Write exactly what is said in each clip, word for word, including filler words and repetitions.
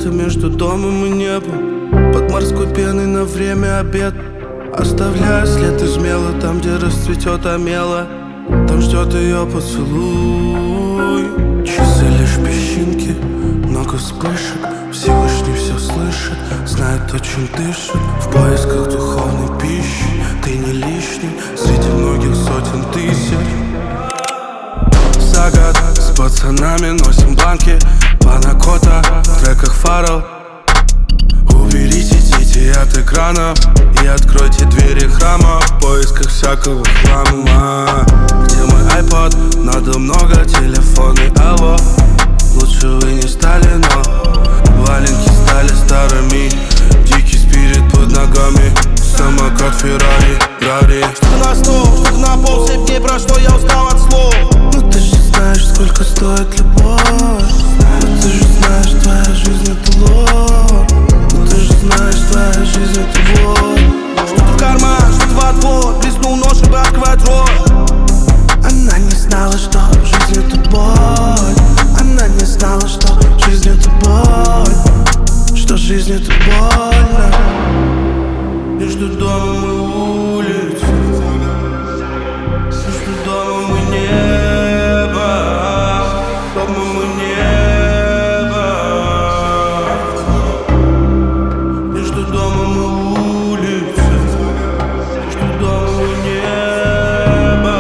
где-то между домом и небом, под морской пеной на время обед. Оставляя след из мела там, где расцветет омела. Там ждет ее поцелуй. Часы лишь песчинки, много вспышек. Всевышний все слышит, знает то, чем дышит. В поисках духовной пищи ты не лишний среди многих сотен тысяч. За год с пацанами носим банки панакота в треках Фаррелл. Уберите дети от экранов и откройте двери храма в поисках всякого хлама. Где мой айпод? Надо много, телефоны, алло. Лучше вы не стали, но валенки стали старыми. Дикий спирит под ногами, самокат Феррари, Рари. Что на стол, что на пол, семь дней прошло, я устал от слов. Ну ты же знаешь, сколько стоит любовь. Ну ты же знаешь, твоя жизнь это ложь. Ну ты же знаешь, твоя жизнь это ложь. Что-то в карман, что-то в отвод. Блеснул нож, чтобы открывать рот. Она не знала, что жизнь это боль. Она не знала, что жизнь это боль. Что жизнь это больно. Между домом и улицей, между домом и небом, домом и небом. Между домом и улицей, между домом и небом.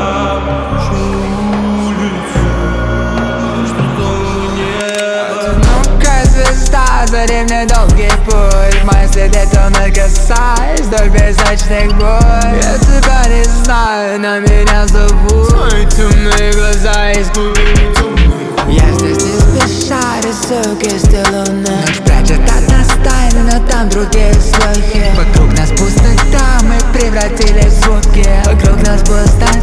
Между улицей, между домом и небом. Одинокая звезда, за время долгий путь. Мои следы тоннель касаясь вдоль безночных боль. Я тебя не знаю, но меня зовут. Твои темные глаза из глубины темных. Я здесь не спеша рисую кисти луны. Ночь прячет от нас тайны, но там другие слухи. Вокруг нас пустота, мы превратились в звуки. Вокруг нас пустота.